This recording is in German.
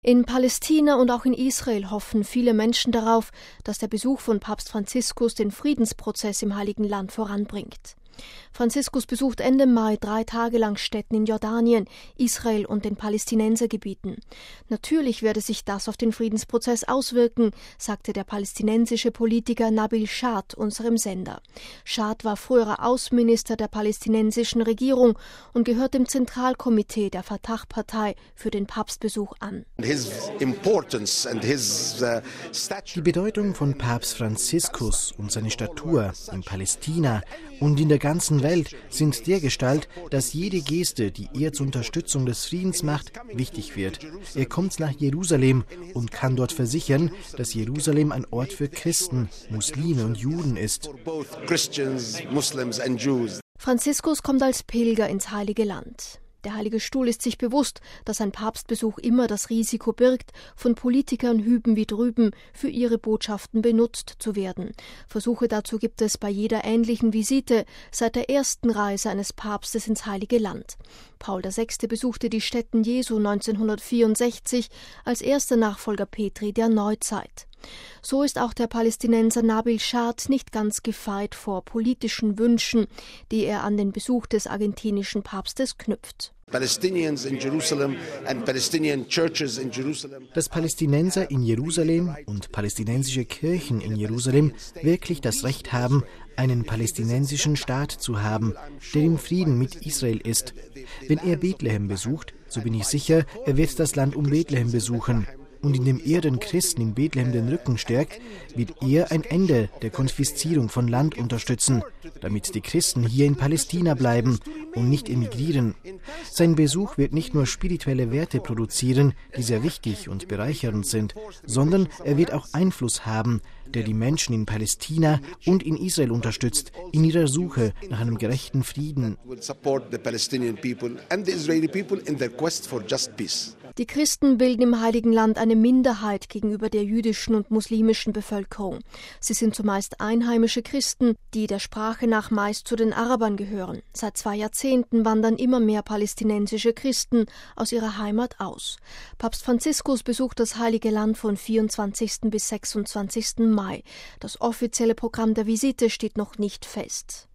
In Palästina und auch in Israel hoffen viele Menschen darauf, dass der Besuch von Papst Franziskus den Friedensprozess im Heiligen Land voranbringt. Franziskus besucht Ende Mai 3 Tage lang Stätten in Jordanien, Israel und den Palästinensergebieten. Natürlich werde sich das auf den Friedensprozess auswirken, sagte der palästinensische Politiker Nabil Shad unserem Sender. Shad war früherer Außenminister der palästinensischen Regierung und gehört dem Zentralkomitee der Fatah-Partei für den Papstbesuch an. Die Bedeutung von Papst Franziskus und seine Statur in Palästina und in der ganzen Welt sind dergestalt, dass jede Geste, die er zur Unterstützung des Friedens macht, wichtig wird. Er kommt nach Jerusalem und kann dort versichern, dass Jerusalem ein Ort für Christen, Muslime und Juden ist. Franziskus kommt als Pilger ins Heilige Land. Der Heilige Stuhl ist sich bewusst, dass ein Papstbesuch immer das Risiko birgt, von Politikern hüben wie drüben für ihre Botschaften benutzt zu werden. Versuche dazu gibt es bei jeder ähnlichen Visite seit der ersten Reise eines Papstes ins Heilige Land. Paul VI. Besuchte die Stätten Jesu 1964 als erster Nachfolger Petri der Neuzeit. So ist auch der Palästinenser Nabil Shad nicht ganz gefeit vor politischen Wünschen, die er an den Besuch des argentinischen Papstes knüpft. Dass Palästinenser in Jerusalem und palästinensische Kirchen in Jerusalem wirklich das Recht haben, einen palästinensischen Staat zu haben, der im Frieden mit Israel ist. Wenn er Bethlehem besucht, so bin ich sicher, er wird das Land um Bethlehem besuchen. Und indem er den Christen in Bethlehem den Rücken stärkt, wird er ein Ende der Konfiszierung von Land unterstützen, damit die Christen hier in Palästina bleiben und nicht emigrieren. Sein Besuch wird nicht nur spirituelle Werte produzieren, die sehr wichtig und bereichernd sind, sondern er wird auch Einfluss haben, der die Menschen in Palästina und in Israel unterstützt, in ihrer Suche nach einem gerechten Frieden. Die Christen bilden im Heiligen Land eine Minderheit gegenüber der jüdischen und muslimischen Bevölkerung. Sie sind zumeist einheimische Christen, die der Sprache nach meist zu den Arabern gehören. Seit 2 Jahrzehnten wandern immer mehr palästinensische Christen aus ihrer Heimat aus. Papst Franziskus besucht das Heilige Land von 24. bis 26. Mai. Das offizielle Programm der Visite steht noch nicht fest.